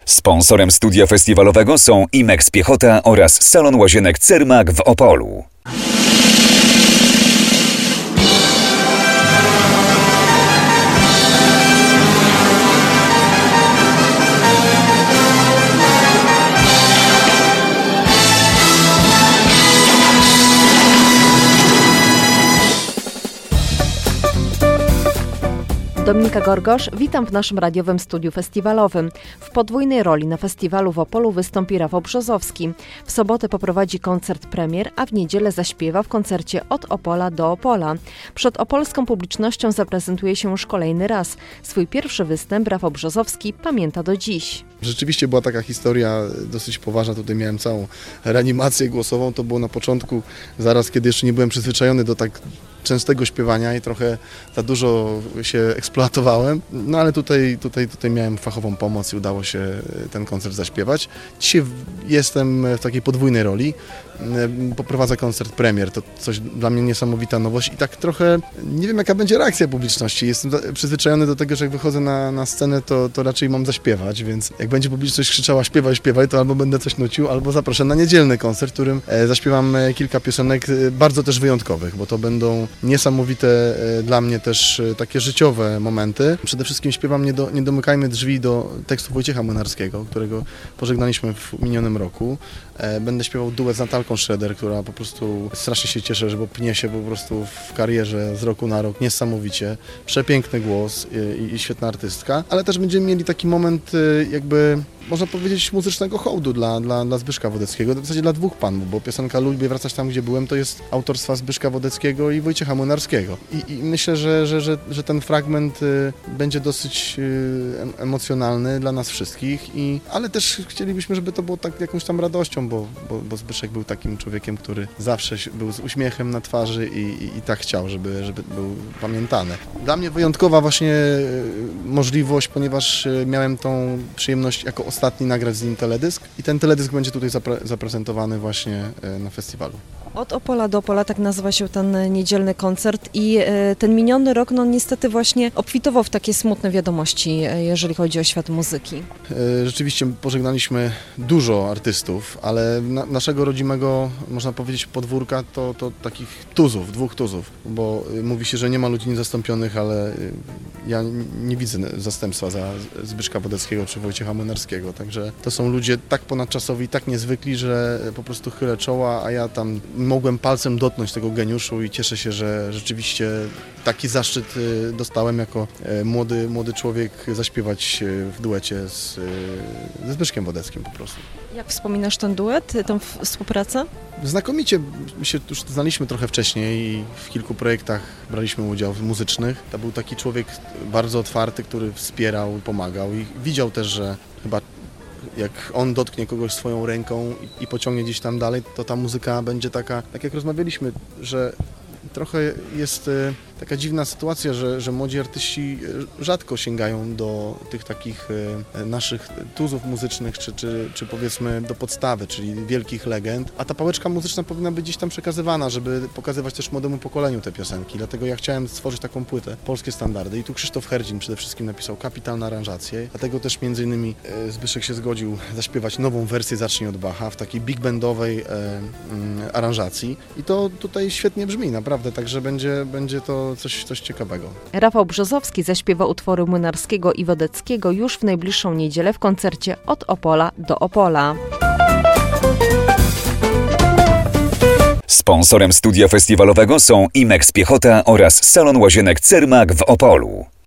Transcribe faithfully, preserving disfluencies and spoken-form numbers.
Sponsorem studia festiwalowego są Imex Piechota oraz salon łazienek Cermak w Opolu. Dominika Gorgosz, witam w naszym radiowym studiu festiwalowym. W podwójnej roli na festiwalu w Opolu wystąpi Rafał Brzozowski. W sobotę poprowadzi koncert premier, a w niedzielę zaśpiewa w koncercie Od Opola do Opola. Przed opolską publicznością zaprezentuje się już kolejny raz. Swój pierwszy występ Rafał Brzozowski pamięta do dziś. Rzeczywiście była taka historia dosyć poważna, tutaj miałem całą reanimację głosową, to było na początku, zaraz kiedy jeszcze nie byłem przyzwyczajony do tak częstego śpiewania i trochę za dużo się eksploatowałem, no ale tutaj, tutaj, tutaj miałem fachową pomoc i udało się ten koncert zaśpiewać. Dzisiaj jestem w takiej podwójnej roli, poprowadzę koncert premier, to coś dla mnie niesamowita nowość i tak trochę nie wiem jaka będzie reakcja publiczności. Jestem przyzwyczajony do tego, że jak wychodzę na, na scenę, to, to raczej mam zaśpiewać, więc jak będzie publiczność krzyczała śpiewaj, śpiewaj, to albo będę coś nucił, albo zaproszę na niedzielny koncert, w którym zaśpiewam kilka piosenek bardzo też wyjątkowych, bo to będą niesamowite dla mnie też takie życiowe momenty. Przede wszystkim śpiewam Nie, do, nie domykajmy drzwi do tekstu Wojciecha Młynarskiego, którego pożegnaliśmy w minionym roku. Będę śpiewał duet z Natalką Schroeder, która po prostu strasznie się cieszę, że bo pnie się po prostu w karierze z roku na rok niesamowicie. Przepiękny głos i, i świetna artystka, ale też będziemy mieli taki moment jakby można powiedzieć muzycznego hołdu dla, dla, dla Zbyszka Wodeckiego, w zasadzie dla dwóch panów, bo piosenka Lubię wracać tam, gdzie byłem, to jest autorstwa Zbyszka Wodeckiego i Wojciecha Młynarskiego. I, i myślę, że, że, że, że ten fragment y, będzie dosyć y, emocjonalny dla nas wszystkich, i, ale też chcielibyśmy, żeby to było tak jakąś tam radością, bo, bo, bo Zbyszek był takim człowiekiem, który zawsze był z uśmiechem na twarzy i, i, i tak chciał, żeby, żeby był pamiętany. Dla mnie wyjątkowa właśnie y, możliwość, ponieważ y, miałem tą przyjemność jako ostatni nagrać z nim teledysk i ten teledysk będzie tutaj zapre zaprezentowany właśnie na festiwalu. Od Opola do Opola, tak nazywa się ten niedzielny koncert i ten miniony rok no niestety właśnie obfitował w takie smutne wiadomości, jeżeli chodzi o świat muzyki. Rzeczywiście pożegnaliśmy dużo artystów, ale na naszego rodzimego, można powiedzieć, podwórka to, to takich tuzów, dwóch tuzów, bo mówi się, że nie ma ludzi niezastąpionych, ale ja nie widzę zastępstwa za Zbyszka Wodeckiego czy Wojciecha Młynarskiego, także to są ludzie tak ponadczasowi, tak niezwykli, że po prostu chylę czoła, a ja tam mogłem palcem dotknąć tego geniuszu i cieszę się, że rzeczywiście taki zaszczyt dostałem jako młody, młody człowiek zaśpiewać w duecie z, ze Zbyszkiem Wodeckim po prostu. Jak wspominasz ten duet, tę współpracę? Znakomicie, my się już znaliśmy trochę wcześniej i w kilku projektach braliśmy udział muzycznych. To był taki człowiek bardzo otwarty, który wspierał, pomagał i widział też, że chyba jak on dotknie kogoś swoją ręką i, i pociągnie gdzieś tam dalej, to ta muzyka będzie taka, tak jak rozmawialiśmy, że trochę jest y, taka dziwna sytuacja, że, że młodzi artyści rzadko sięgają do tych takich y, naszych tuzów muzycznych, czy, czy, czy powiedzmy do podstawy, czyli wielkich legend, a ta pałeczka muzyczna powinna być gdzieś tam przekazywana, żeby pokazywać też młodemu pokoleniu te piosenki, dlatego ja chciałem stworzyć taką płytę, polskie standardy, i tu Krzysztof Herdzin przede wszystkim napisał kapitalne aranżacje, dlatego też między innymi y, Zbyszek się zgodził zaśpiewać nową wersję Zacznij od Bacha w takiej big bandowej y, y, aranżacji, i to tutaj świetnie brzmi, naprawdę, także będzie, będzie to coś, coś ciekawego. Rafał Brzozowski zaśpiewa utwory Młynarskiego i Wodeckiego już w najbliższą niedzielę w koncercie Od Opola do Opola. Sponsorem studia festiwalowego są Imex Piechota oraz salon łazienek Cermak w Opolu.